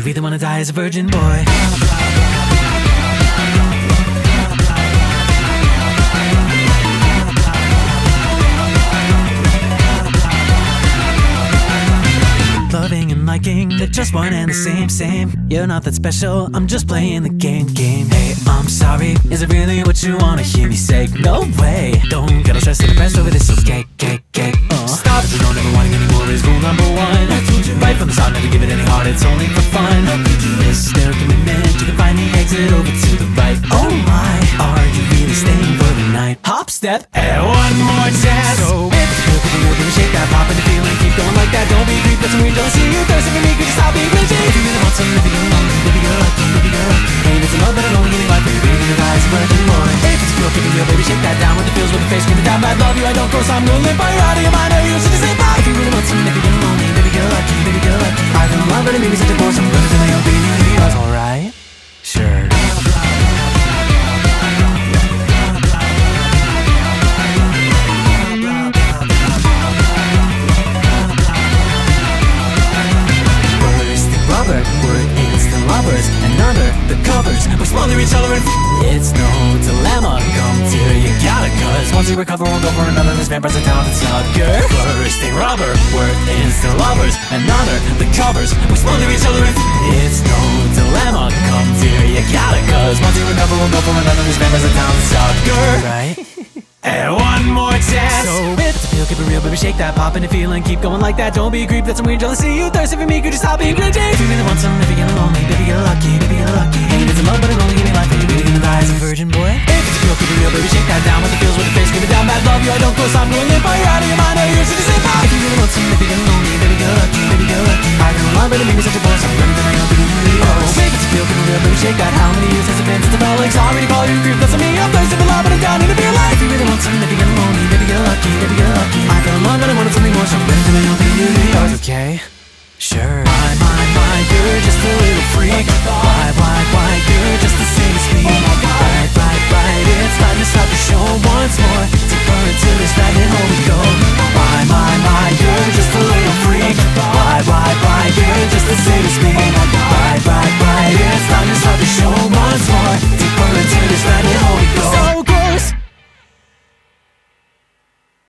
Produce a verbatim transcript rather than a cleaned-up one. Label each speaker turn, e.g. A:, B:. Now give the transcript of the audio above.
A: be the one to die as a virgin boy. Loving and liking, they're just one and the same, same. You're not that special, I'm just playing the game, game. Hey, I'm sorry, is it really what you wanna hear me say? No way, don't get all stressed and depressed over this, okay, okay, okay. uh. Stop it, you don't ever wanting any more is rule number one. Right from the start, never give it any heart, it's only for fun. Is there a commitment? You can find the exit over to the right. Oh my, are you really staying for the night? Hop, step, and one more chance. So if you feel pretty real, then shake that pop into feeling, keep going like that, don't be creep, that's when we don't see you thirsting for me, could you stop being rigid? If you really want something, if you're lonely, baby, you're lucky, baby, you're lucky. Ain't it's a love, but I don't give me life, baby, baby, your eyes are virgin boy. If it's pure, keep it real, baby, shake that down with the feels, with the face, scream it down, I love you, I don't go, so I'm gonna live by your out of your mind, or you should just say bye. If you really want something, if you're lonely, baby, you're lucky, baby, you're lucky. I feel in love, but it made me such a bore, so I'm gonna tell you, baby, yours, alright? Sure. We're instant lovers, and under the covers we smother each other and it's no dilemma, come to you gotta, cause once you recover we'll go for another, this vampire's a talented sucker. Bursting rubber, we're instant lovers, and under the covers we smother each other and it's no dilemma, come to you gotta, cause once you recover we'll go for another, this vampire's a talented sucker. Right? And one more chance. So if it's a feel, keep it real, baby, shake that pop into feeling, keep going like that, don't be a creep, that's some weird jealousy, you thirsty for me, could you stop being cringy? If you really want something, if you're getting lonely, baby, you're lucky, baby, you're lucky. Ain't it's a love, but it only give me life, baby, really gonna die as a virgin boy. If it's a feel, keep it real, baby, shake that down with the feels, with the face, keep it down, bad love you, I don't go, so I'm gonna live by your out of your mind, or you should just say bye. If you really want something, if you're getting lonely, baby, you're lucky, baby, you're lucky. I feel in love, but it made me such a bore, so I'm gonna tell you, baby, really oh. If it's a feel, keep it real, baby, shake that. How many years has it been since I felt like sorry to call you a creep, that's on me, I'm thirsty for love, but I'm down in a beer life. If you really want something, if you